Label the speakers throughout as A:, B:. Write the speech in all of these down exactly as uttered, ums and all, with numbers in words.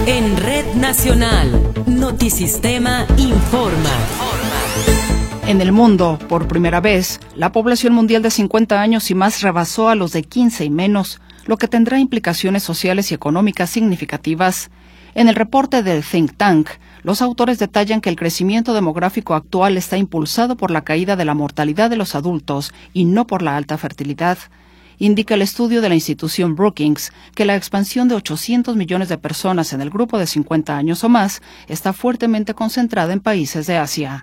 A: En Red Nacional, Notisistema informa.
B: En el mundo, por primera vez, la población mundial de cincuenta años y más rebasó a los de quince y menos, lo que tendrá implicaciones sociales y económicas significativas. En el reporte del think tank, los autores detallan que el crecimiento demográfico actual está impulsado por la caída de la mortalidad de los adultos y no por la alta fertilidad. Indica el estudio de la institución Brookings que la expansión de ochocientos millones de personas en el grupo de cincuenta años o más está fuertemente concentrada en países de Asia.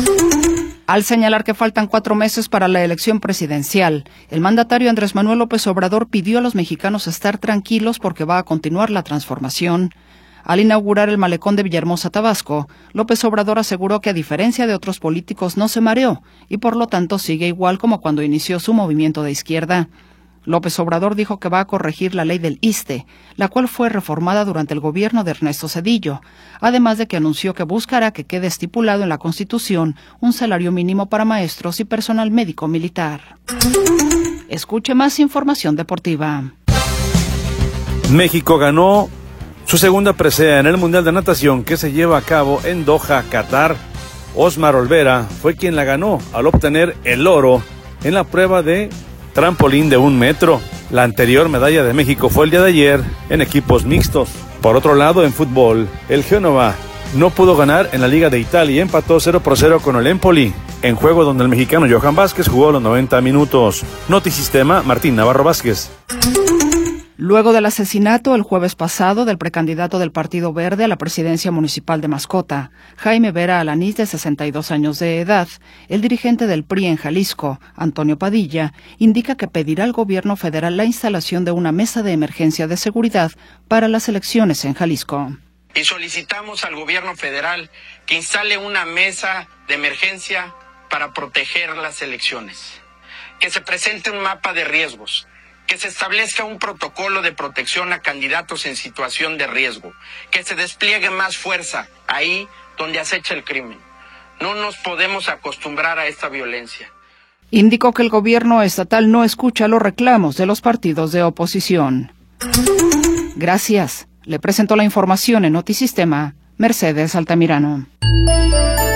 B: Al señalar que faltan cuatro meses para la elección presidencial, el mandatario Andrés Manuel López Obrador pidió a los mexicanos estar tranquilos porque va a continuar la transformación. Al inaugurar el malecón de Villahermosa, Tabasco, López Obrador aseguró que a diferencia de otros políticos no se mareó y por lo tanto sigue igual como cuando inició su movimiento de izquierda. López Obrador dijo que va a corregir la ley del ISSSTE, la cual fue reformada durante el gobierno de Ernesto Zedillo, además de que anunció que buscará que quede estipulado en la Constitución un salario mínimo para maestros y personal médico militar. Escuche más información deportiva.
C: México ganó su segunda presea en el Mundial de Natación que se lleva a cabo en Doha, Qatar. Osmar Olvera fue quien la ganó al obtener el oro en la prueba de trampolín de un metro. La anterior medalla de México fue el día de ayer en equipos mixtos. Por otro lado, en fútbol, el Génova no pudo ganar en la Liga de Italia y empató cero por cero con el Empoli, en juego donde el mexicano Johan Vázquez jugó los noventa minutos. Notisistema, Martín Navarro Vázquez.
B: Luego del asesinato el jueves pasado del precandidato del Partido Verde a la presidencia municipal de Mascota, Jaime Vera Alanís, de sesenta y dos años de edad, el dirigente del P R I en Jalisco, Antonio Padilla, indica que pedirá al gobierno federal la instalación de una mesa de emergencia de seguridad para las elecciones en Jalisco.
D: Y solicitamos al gobierno federal que instale una mesa de emergencia para proteger las elecciones, que se presente un mapa de riesgos, que se establezca un protocolo de protección a candidatos en situación de riesgo, que se despliegue más fuerza ahí donde acecha el crimen. No nos podemos acostumbrar a esta violencia.
B: Indicó que el gobierno estatal no escucha los reclamos de los partidos de oposición. Gracias. Le presentó la información en Notisistema, Mercedes Altamirano.